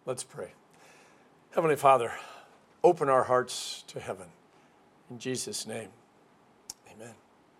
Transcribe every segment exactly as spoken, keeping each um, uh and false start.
Let's pray. Heavenly Father, open our hearts to heaven. In Jesus' name, amen.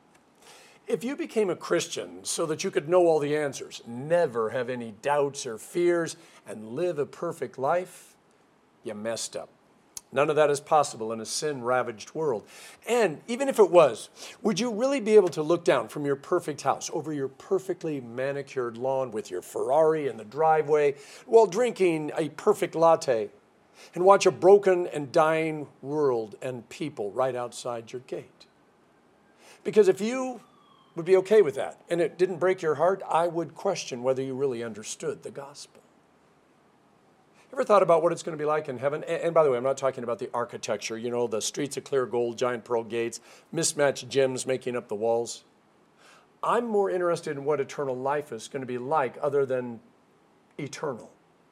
If you became a Christian so that you could know all the answers, never have any doubts or fears, and live a perfect life, you messed up. None of that is possible in a sin-ravaged world. And even if it was, would you really be able to look down from your perfect house over your perfectly manicured lawn with your Ferrari in the driveway while drinking a perfect latte and watch a broken and dying world and people right outside your gate? Because if you would be okay with that and it didn't break your heart, I would question whether you really understood the gospel. Ever thought about what it's going to be like in heaven? And, and by the way, I'm not talking about the architecture, you know, the streets of clear gold, giant pearl gates, mismatched gems making up the walls. I'm more interested in what eternal life is going to be like other than eternal.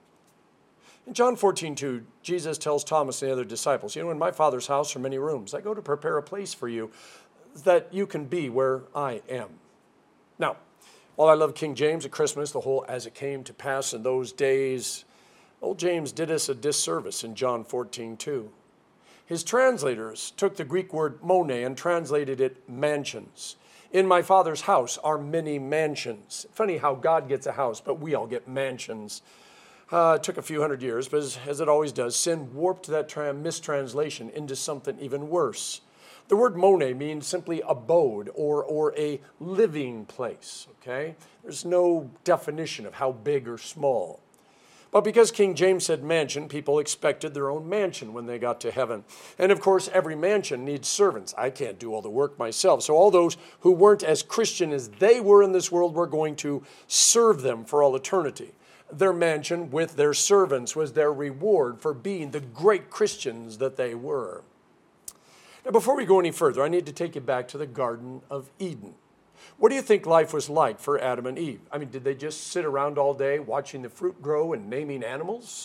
In John fourteen two, Jesus tells Thomas and the other disciples, you know, in my Father's house are many rooms. I go to prepare a place for you that you can be where I am. Now, while I love King James at Christmas, the whole as it came to pass in those days, old James did us a disservice in John fourteen two. His translators took the Greek word mone and translated it mansions. In my Father's house are many mansions. Funny how God gets a house, but we all get mansions. Uh, it took a few hundred years, but as, as it always does, sin warped that tra- mistranslation into something even worse. The word mone means simply abode or, or a living place, okay? There's no definition of how big or small. But because King James said mansion, people expected their own mansion when they got to heaven. And of course, every mansion needs servants. I can't do all the work myself. So all those who weren't as Christian as they were in this world were going to serve them for all eternity. Their mansion with their servants was their reward for being the great Christians that they were. Now, before we go any further, I need to take you back to the Garden of Eden. What do you think life was like for Adam and Eve? I mean, did they just sit around all day watching the fruit grow and naming animals?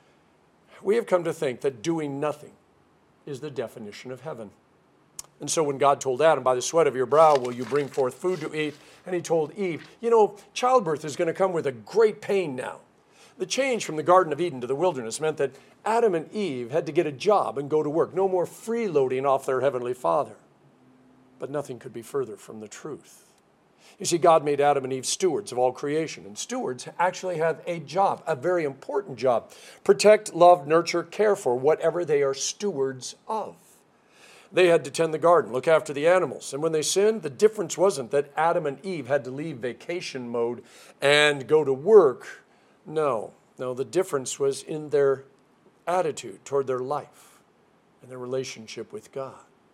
We have come to think that doing nothing is the definition of heaven. And so when God told Adam, by the sweat of your brow will you bring forth food to eat, and he told Eve, you know, childbirth is going to come with a great pain now. The change from the Garden of Eden to the wilderness meant that Adam and Eve had to get a job and go to work. No more freeloading off their heavenly Father. But nothing could be further from the truth. You see, God made Adam and Eve stewards of all creation, and stewards actually have a job, a very important job. Protect, love, nurture, care for whatever they are stewards of. They had to tend the garden, look after the animals, and when they sinned, the difference wasn't that Adam and Eve had to leave vacation mode and go to work. No, no, the difference was in their attitude toward their life and their relationship with God.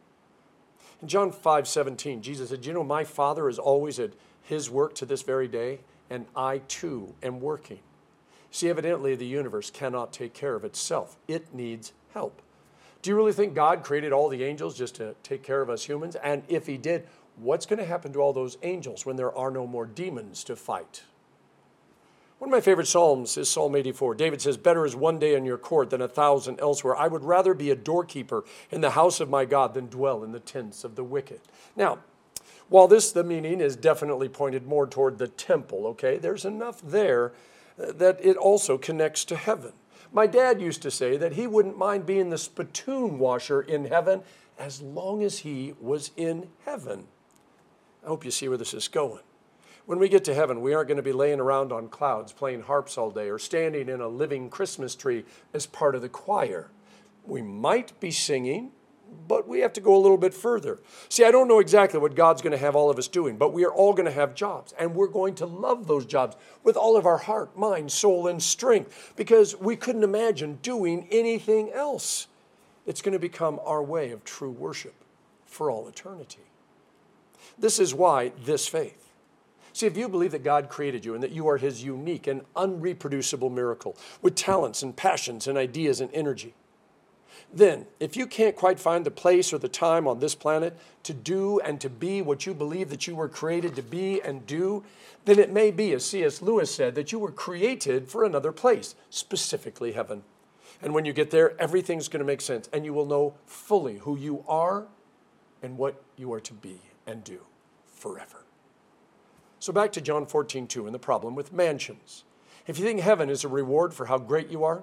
In John five seventeen, Jesus said, you know, my Father is always at his work to this very day, and I too am working. See, evidently the universe cannot take care of itself. It needs help. Do you really think God created all the angels just to take care of us humans? And if he did, what's going to happen to all those angels when there are no more demons to fight? One of my favorite psalms is Psalm eighty-four. David says, better is one day in your court than a thousand elsewhere. I would rather be a doorkeeper in the house of my God than dwell in the tents of the wicked. Now, while this, the meaning, is definitely pointed more toward the temple, okay, there's enough there that it also connects to heaven. My dad used to say that he wouldn't mind being the spittoon washer in heaven as long as he was in heaven. I hope you see where this is going. When we get to heaven, we aren't going to be laying around on clouds playing harps all day or standing in a living Christmas tree as part of the choir. We might be singing, but we have to go a little bit further. See, I don't know exactly what God's going to have all of us doing, but we are all going to have jobs, and we're going to love those jobs with all of our heart, mind, soul, and strength, because we couldn't imagine doing anything else. It's going to become our way of true worship for all eternity. This is why this faith. See, if you believe that God created you and that you are his unique and unreproducible miracle with talents and passions and ideas and energy, then if you can't quite find the place or the time on this planet to do and to be what you believe that you were created to be and do, then it may be, as C S Lewis said, that you were created for another place, specifically heaven. And when you get there, everything's going to make sense, and you will know fully who you are and what you are to be and do forever. So back to John fourteen two and the problem with mansions. If you think heaven is a reward for how great you are,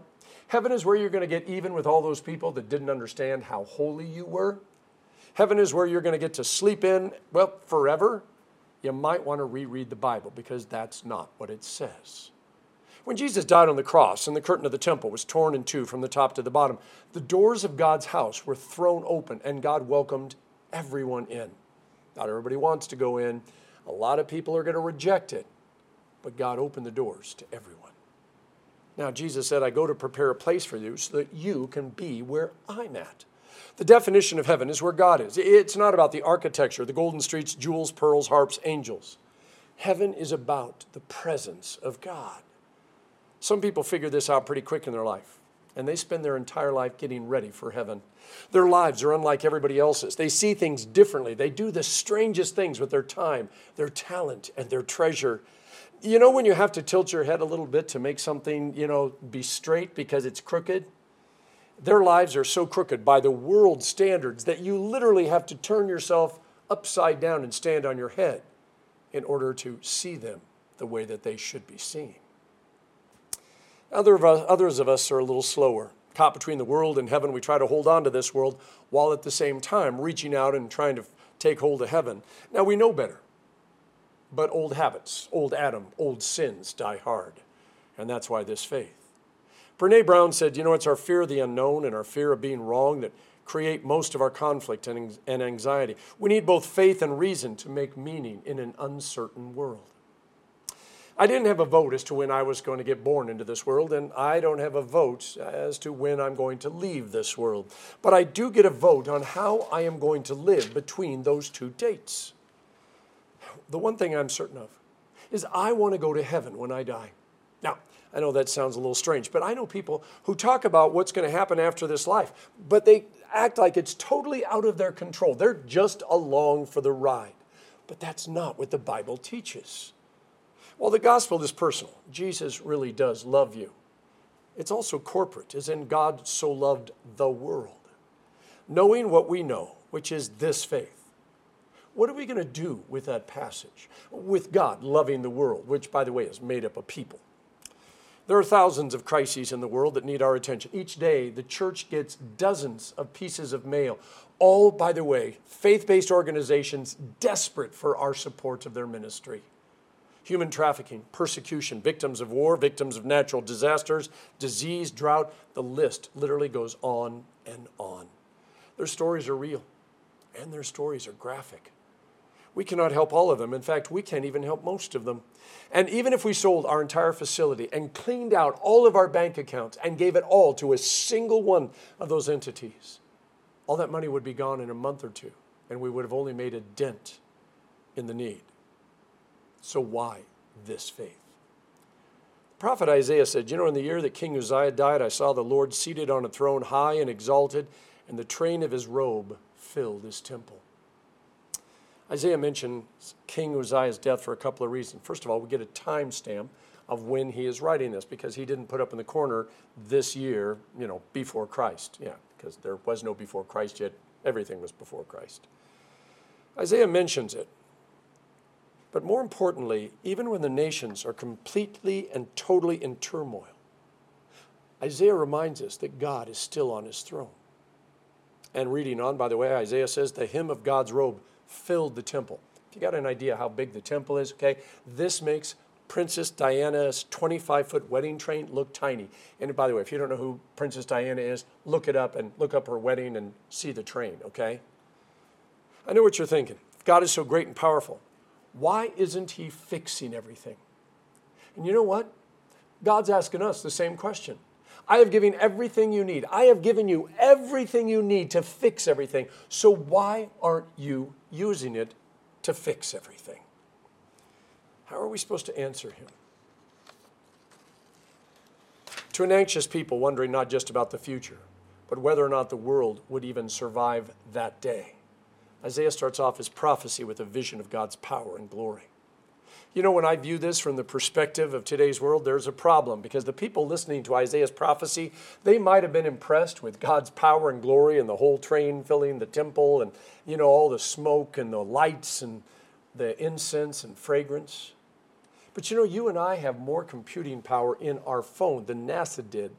Heaven is where you're going to get even with all those people that didn't understand how holy you were. Heaven is where you're going to get to sleep in, well, forever. You might want to reread the Bible because that's not what it says. When Jesus died on the cross and the curtain of the temple was torn in two from the top to the bottom, the doors of God's house were thrown open and God welcomed everyone in. Not everybody wants to go in. A lot of people are going to reject it, but God opened the doors to everyone. Now, Jesus said, I go to prepare a place for you so that you can be where I'm at. The definition of heaven is where God is. It's not about the architecture, the golden streets, jewels, pearls, harps, angels. Heaven is about the presence of God. Some people figure this out pretty quick in their life, and they spend their entire life getting ready for heaven. Their lives are unlike everybody else's. They see things differently. They do the strangest things with their time, their talent, and their treasure. You know when you have to tilt your head a little bit to make something, you know, be straight because it's crooked? Their lives are so crooked by the world standards that you literally have to turn yourself upside down and stand on your head in order to see them the way that they should be seen. Other of us, others of us are a little slower. Caught between the world and heaven, we try to hold on to this world while at the same time reaching out and trying to take hold of heaven. Now, we know better, but old habits, old Adam, old sins die hard, and that's why this faith. Brené Brown said, you know, it's our fear of the unknown and our fear of being wrong that create most of our conflict and anxiety. We need both faith and reason to make meaning in an uncertain world. I didn't have a vote as to when I was going to get born into this world, and I don't have a vote as to when I'm going to leave this world. But I do get a vote on how I am going to live between those two dates. The one thing I'm certain of is I want to go to heaven when I die. Now, I know that sounds a little strange, but I know people who talk about what's going to happen after this life, but they act like it's totally out of their control. They're just along for the ride. But that's not what the Bible teaches. While the gospel is personal, Jesus really does love you. It's also corporate, as in God so loved the world. Knowing what we know, which is this faith, what are we going to do with that passage? With God loving the world, which, by the way, is made up of people. There are thousands of crises in the world that need our attention. Each day, the church gets dozens of pieces of mail, all, by the way, faith-based organizations desperate for our support of their ministry. Human trafficking, persecution, victims of war, victims of natural disasters, disease, drought, the list literally goes on and on. Their stories are real, and their stories are graphic. We cannot help all of them. In fact, we can't even help most of them. And even if we sold our entire facility and cleaned out all of our bank accounts and gave it all to a single one of those entities, all that money would be gone in a month or two, and we would have only made a dent in the need. So why this faith? The prophet Isaiah said, you know, in the year that King Uzziah died, I saw the Lord seated on a throne high and exalted, and the train of his robe filled his temple. Isaiah mentioned King Uzziah's death for a couple of reasons. First of all, we get a time stamp of when he is writing this, because he didn't put up in the corner this year, you know, before Christ. Yeah, because there was no before Christ yet. Everything was before Christ. Isaiah mentions it. But more importantly, even when the nations are completely and totally in turmoil, Isaiah reminds us that God is still on his throne. And reading on, by the way, Isaiah says, the hem of God's robe filled the temple. If you got an idea how big the temple is, okay, this makes Princess Diana's twenty-five foot wedding train look tiny. And by the way, if you don't know who Princess Diana is, look it up and look up her wedding and see the train, okay? I know what you're thinking. If God is so great and powerful, why isn't he fixing everything? And you know what? God's asking us the same question. I have given everything you need. I have given you everything you need to fix everything. So why aren't you using it to fix everything? How are we supposed to answer him? To an anxious people wondering not just about the future, but whether or not the world would even survive that day, Isaiah starts off his prophecy with a vision of God's power and glory. You know, when I view this from the perspective of today's world, there's a problem, because the people listening to Isaiah's prophecy, they might have been impressed with God's power and glory and the whole train filling the temple and, you know, all the smoke and the lights and the incense and fragrance. But you know, you and I have more computing power in our phone than NASA did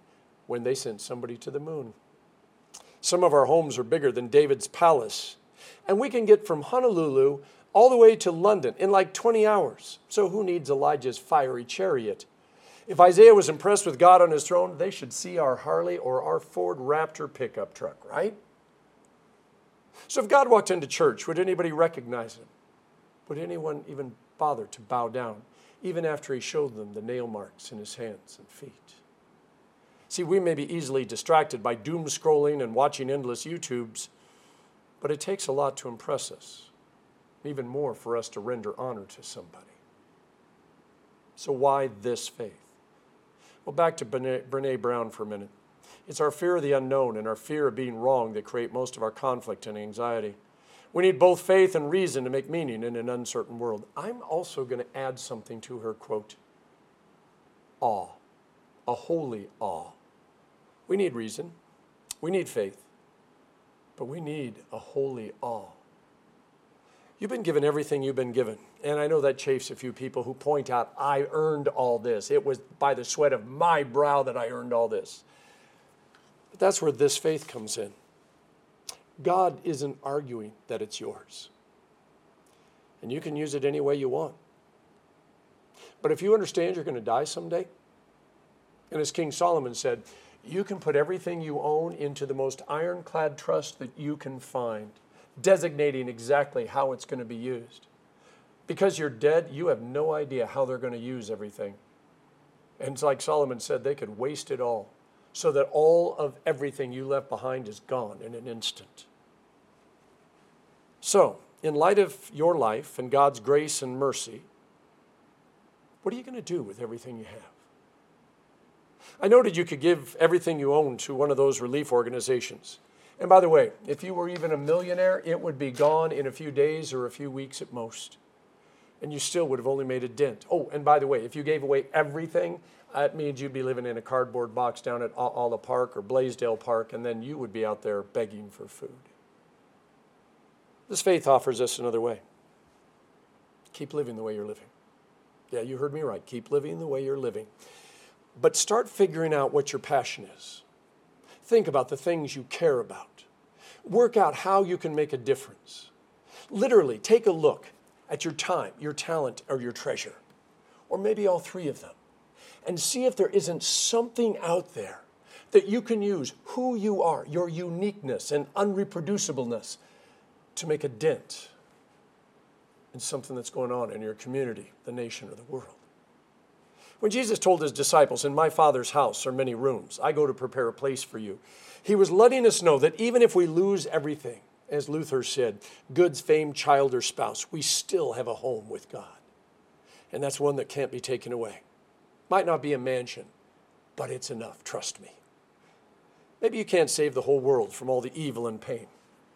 when they sent somebody to the moon. Some of our homes are bigger than David's palace, and we can get from Honolulu all the way to London in like twenty hours. So who needs Elijah's fiery chariot? If Isaiah was impressed with God on his throne, they should see our Harley or our Ford Raptor pickup truck, right? So if God walked into church, would anybody recognize him? Would anyone even bother to bow down, even after he showed them the nail marks in his hands and feet? See, we may be easily distracted by doom scrolling and watching endless YouTubes, but it takes a lot to impress us, even more for us to render honor to somebody. So why this faith? Well, back to Brene, Brene Brown for a minute. It's our fear of the unknown and our fear of being wrong that create most of our conflict and anxiety. We need both faith and reason to make meaning in an uncertain world. I'm also going to add something to her quote. Awe, a holy awe. We need reason, we need faith, but we need a holy awe. You've been given everything you've been given. And I know that chafes a few people who point out, I earned all this. It was by the sweat of my brow that I earned all this. But that's where this faith comes in. God isn't arguing that it's yours. And you can use it any way you want. But if you understand you're going to die someday, and as King Solomon said, you can put everything you own into the most ironclad trust that you can find, designating exactly how it's going to be used. Because you're dead, you have no idea how they're going to use everything. And it's like Solomon said, they could waste it all, so that all of everything you left behind is gone in an instant. So, in light of your life and God's grace and mercy, what are you going to do with everything you have? I noted you could give everything you own to one of those relief organizations. And by the way, if you were even a millionaire, it would be gone in a few days or a few weeks at most. And you still would have only made a dent. Oh, and by the way, if you gave away everything, that means you'd be living in a cardboard box down at Alla Park or Blaisdell Park, and then you would be out there begging for food. This faith offers us another way. Keep living the way you're living. Yeah, you heard me right. Keep living the way you're living. But start figuring out what your passion is. Think about the things you care about. Work out how you can make a difference. Literally, take a look at your time, your talent, or your treasure, or maybe all three of them, and see if there isn't something out there that you can use who you are, your uniqueness and unreproducibleness, to make a dent in something that's going on in your community, the nation, or the world. When Jesus told his disciples, in my Father's house are many rooms, I go to prepare a place for you, he was letting us know that even if we lose everything, as Luther said, goods, fame, child, or spouse, we still have a home with God. And that's one that can't be taken away. Might not be a mansion, but it's enough, trust me. Maybe you can't save the whole world from all the evil and pain,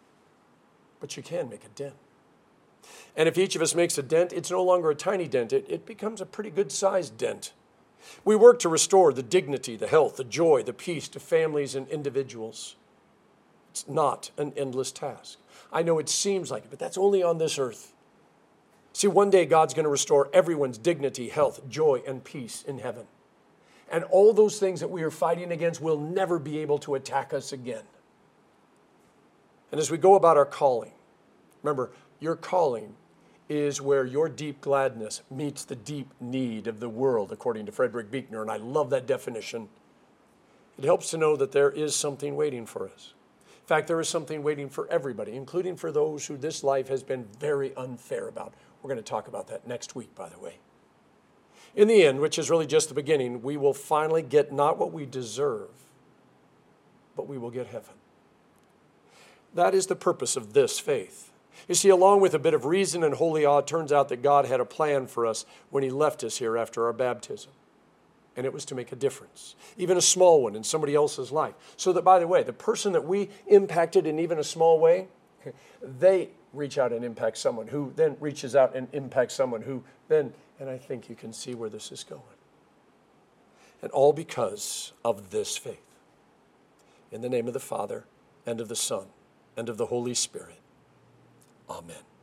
but you can make a dent. And if each of us makes a dent, it's no longer a tiny dent. It, it becomes a pretty good-sized dent. We work to restore the dignity, the health, the joy, the peace to families and individuals. It's not an endless task. I know it seems like it, but that's only on this earth. See, one day God's going to restore everyone's dignity, health, joy, and peace in heaven. And all those things that we are fighting against will never be able to attack us again. And as we go about our calling, remember, your calling is where your deep gladness meets the deep need of the world, according to Frederick Buechner, and I love that definition. It helps to know that there is something waiting for us. In fact, there is something waiting for everybody, including for those who this life has been very unfair about. We're going to talk about that next week, by the way. In the end, which is really just the beginning, we will finally get not what we deserve, but we will get heaven. That is the purpose of this faith. You see, along with a bit of reason and holy awe, it turns out that God had a plan for us when he left us here after our baptism. And it was to make a difference, even a small one in somebody else's life. So that, by the way, the person that we impacted in even a small way, they reach out and impact someone who then reaches out and impacts someone who then, and I think you can see where this is going. And all because of this faith. In the name of the Father, and of the Son, and of the Holy Spirit. Amen.